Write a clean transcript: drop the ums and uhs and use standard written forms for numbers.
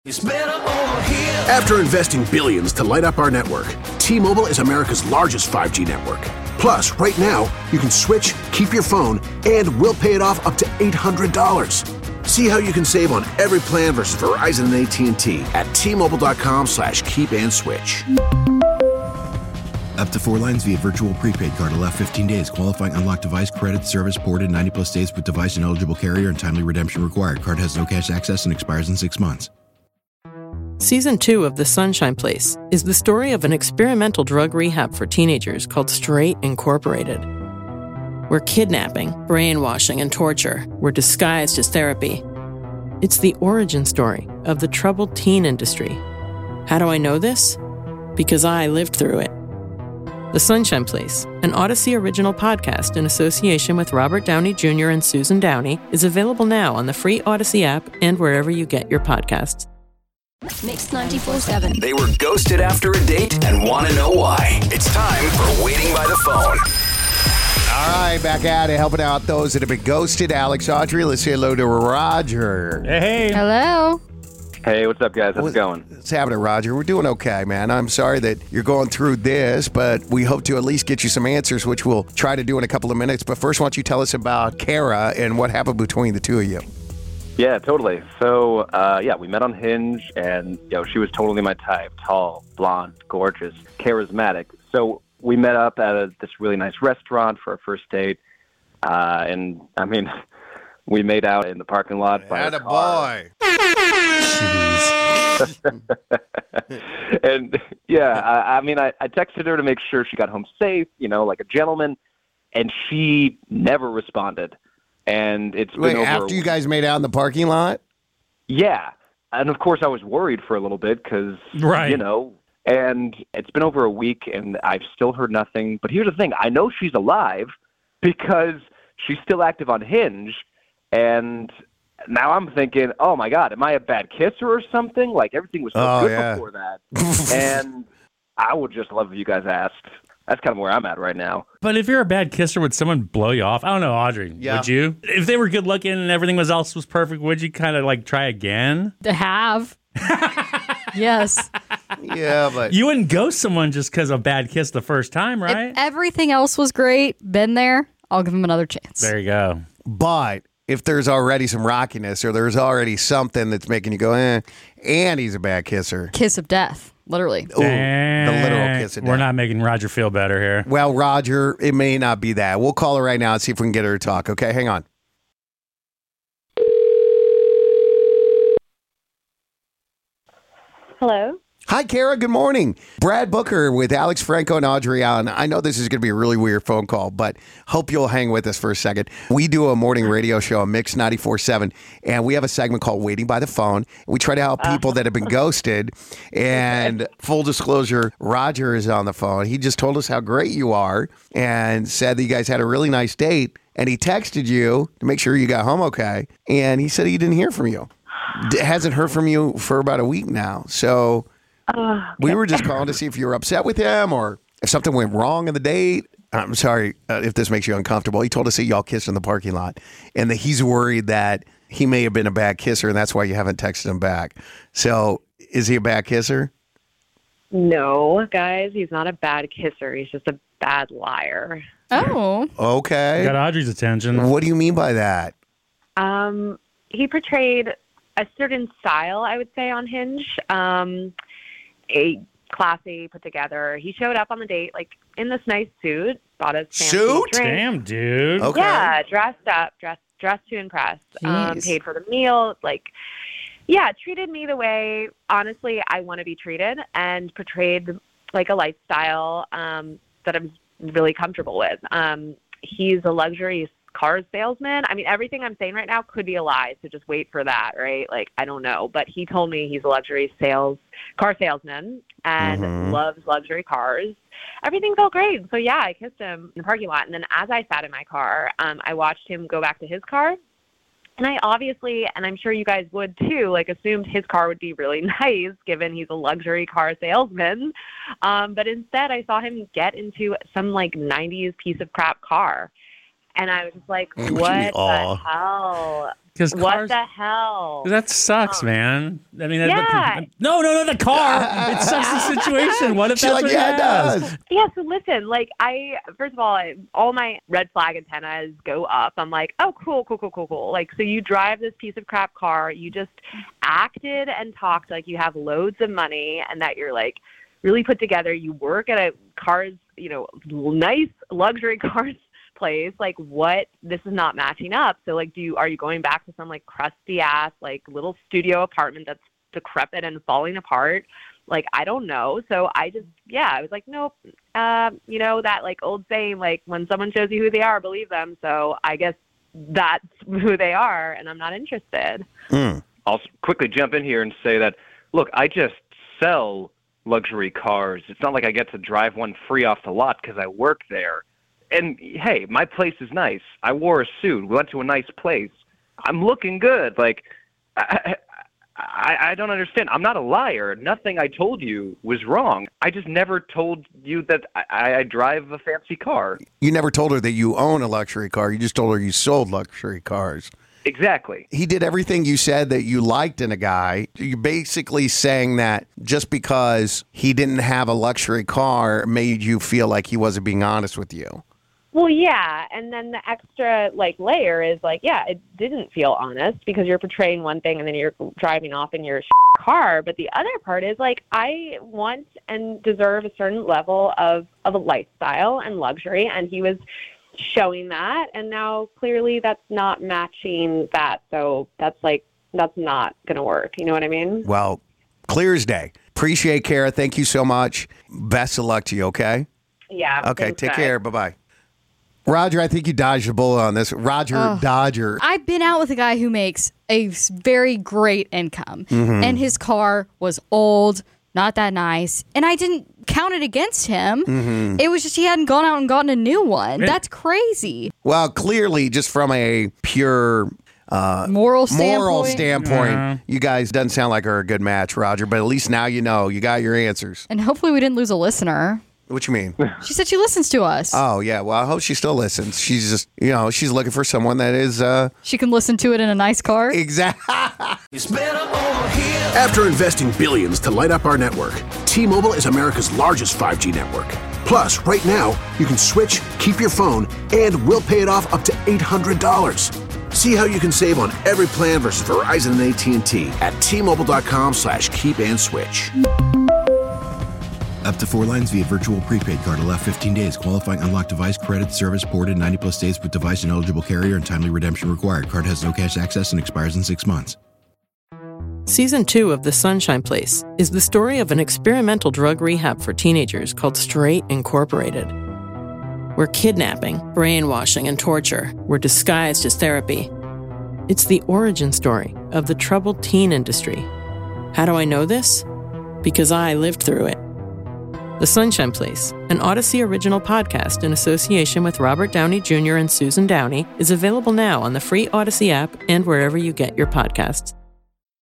After investing billions to light up our network, T-Mobile is America's largest 5G network. Plus, right now, you can switch, keep your phone, and we'll pay it off up to $800. See how you can save on every plan versus Verizon and AT&T at T-Mobile.com/keep-and-switch. Up to 4 lines via virtual prepaid card. Allow 15 days. Qualifying unlocked device credit service ported 90-plus days with device and eligible carrier and timely redemption required. Card has no cash access and expires in 6 months. Season 2 of The Sunshine Place is the story of an experimental drug rehab for teenagers called Straight Incorporated, where kidnapping, brainwashing, and torture were disguised as therapy. It's the origin story of the troubled teen industry. How do I know this? Because I lived through it. The Sunshine Place, an Odyssey original podcast in association with Robert Downey Jr. and Susan Downey, is available now on the free Odyssey app and wherever you get your podcasts. Mix 94.7. They were ghosted after a date and want to know why. It's time for Waiting by the Phone. All right, back at it, helping out those that have been ghosted. Alex, Audrey, let's say hello to Roger. Hey. Hello. Hey, what's up, guys? How's it going? What's happening, Roger? We're doing okay, man. I'm sorry that you're going through this, but we hope to at least get you some answers, which we'll try to do in a couple of minutes. But first, why don't you tell us about Kara and what happened between the two of you? Yeah, totally. So, we met on Hinge, and she was totally my type. Tall, blonde, gorgeous, charismatic. So we met up at this really nice restaurant for our first date. And, I mean, we made out in the parking lot by a car. And, I texted her to make sure she got home safe, like a gentleman, and she never responded. And it's been over after you guys made out in the parking lot? Yeah. And, of course, I was worried for a little bit because, and it's been over a week, and I've still heard nothing. But here's the thing. I know she's alive because she's still active on Hinge. And now I'm thinking, oh, my God, am I a bad kisser or something? Like, everything was so good before that. And I would just love if you guys asked. That's kind of where I'm at right now. But if you're a bad kisser, would someone blow you off? I don't know, Audrey. Yeah. Would you? If they were good looking and everything else was perfect, would you kind of like try again? To have. Yes. Yeah, but you wouldn't ghost someone just because of a bad kiss the first time, right? If everything else was great, been there, I'll give him another chance. There you go. But if there's already some rockiness or there's already something that's making you go, and he's a bad kisser. Kiss of death. Literally. Ooh, the literal kiss of death. We're not making Roger feel better here. Well, Roger, it may not be that. We'll call her right now and see if we can get her to talk. Okay, hang on. Hello. Hi, Kara. Good morning. Brad Booker with Alex Franco and Audrey Allen. I know this is going to be a really weird phone call, but hope you'll hang with us for a second. We do a morning radio show on Mix 94.7, and we have a segment called Waiting by the Phone. We try to help people that have been ghosted. And full disclosure, Roger is on the phone. He just told us how great you are and said that you guys had a really nice date. And he texted you to make sure you got home okay. And he said he didn't hear from you. Hasn't heard from you for about a week now. So we were just calling to see if you were upset with him or if something went wrong in the date. I'm sorry if this makes you uncomfortable. He told us that y'all kissed in the parking lot and that he's worried that he may have been a bad kisser and that's why you haven't texted him back. So is he a bad kisser? No, guys, he's not a bad kisser. He's just a bad liar. Oh. Okay. Got Audrey's attention. What do you mean by that? He portrayed a certain style, I would say, on Hinge. A classy, put together. He showed up on the date like in this nice suit, bought us fancy suit. drink. Damn, dude. Okay. Yeah, dressed up, dressed to impress. Paid for the meal, treated me the way honestly I want to be treated, and portrayed like a lifestyle that I'm really comfortable with. He's a luxury car salesman. I mean, everything I'm saying right now could be a lie, so just wait for that, right? Like, I don't know. But he told me he's a luxury car salesman and loves luxury cars. Everything felt great. So, yeah, I kissed him in the parking lot. And then as I sat in my car, I watched him go back to his car. And I obviously, and I'm sure you guys would too, assumed his car would be really nice given he's a luxury car salesman. But instead, I saw him get into some 90s piece of crap car. And I was just like, what the hell? What the hell? That sucks, man. I mean, no, the car. It sucks the situation. What if She's that's like, what it does? Yeah, so listen, like first of all my red flag antennas go up. I'm like, oh, cool. Like, so you drive this piece of crap car. You just acted and talked like you have loads of money and that you're like really put together. You work at a cars, nice luxury cars place. Like, what? This is not matching up. So like, are you going back to some like crusty ass like little studio apartment that's decrepit and falling apart? Like, I don't know. So I was like, nope. That like old saying, like, when someone shows you who they are, believe them. So I guess that's who they are, and I'm not interested. I'll quickly jump in here and say that, look, I just sell luxury cars. It's not like I get to drive one free off the lot because I work there. And, hey, my place is nice. I wore a suit. We went to a nice place. I'm looking good. Like, I don't understand. I'm not a liar. Nothing I told you was wrong. I just never told you that I drive a fancy car. You never told her that you own a luxury car. You just told her you sold luxury cars. Exactly. He did everything you said that you liked in a guy. You're basically saying that just because he didn't have a luxury car made you feel like he wasn't being honest with you. Well, yeah, and then the extra like layer is like, yeah, it didn't feel honest because you're portraying one thing and then you're driving off in your car. But the other part is like, I want and deserve a certain level of a lifestyle and luxury, and he was showing that, and now clearly that's not matching that. So that's not going to work. You know what I mean? Well, clear as day. Appreciate Kara. Thank you so much. Best of luck to you. Okay. Yeah. Okay. Take care. Bye-bye. Roger, I think you dodged a bullet on this. Roger Dodger. I've been out with a guy who makes a very great income, and his car was old, not that nice, and I didn't count it against him. It was just he hadn't gone out and gotten a new one. That's crazy. Well, clearly, just from a pure moral standpoint, you guys doesn't sound like are a good match, Roger, but at least now you know. You got your answers. And hopefully we didn't lose a listener. What you mean? She said she listens to us. Oh, yeah. Well, I hope she still listens. She's just, she's looking for someone that is... She can listen to it in a nice car. Exactly. After investing billions to light up our network, T-Mobile is America's largest 5G network. Plus, right now, you can switch, keep your phone, and we'll pay it off up to $800. See how you can save on every plan versus Verizon and AT&T at T-Mobile.com/keep-and-switch. Up to 4 lines via virtual prepaid card. Allow 15 days. Qualifying unlocked device credit service ported 90+ days with device and eligible carrier and timely redemption required. Card has no cash access and expires in 6 months. Season 2 of The Sunshine Place is the story of an experimental drug rehab for teenagers called Straight Incorporated, where kidnapping, brainwashing, and torture were disguised as therapy. It's the origin story of the troubled teen industry. How do I know this? Because I lived through it. The Sunshine Place, an Odyssey original podcast in association with Robert Downey Jr. and Susan Downey, is available now on the free Odyssey app and wherever you get your podcasts.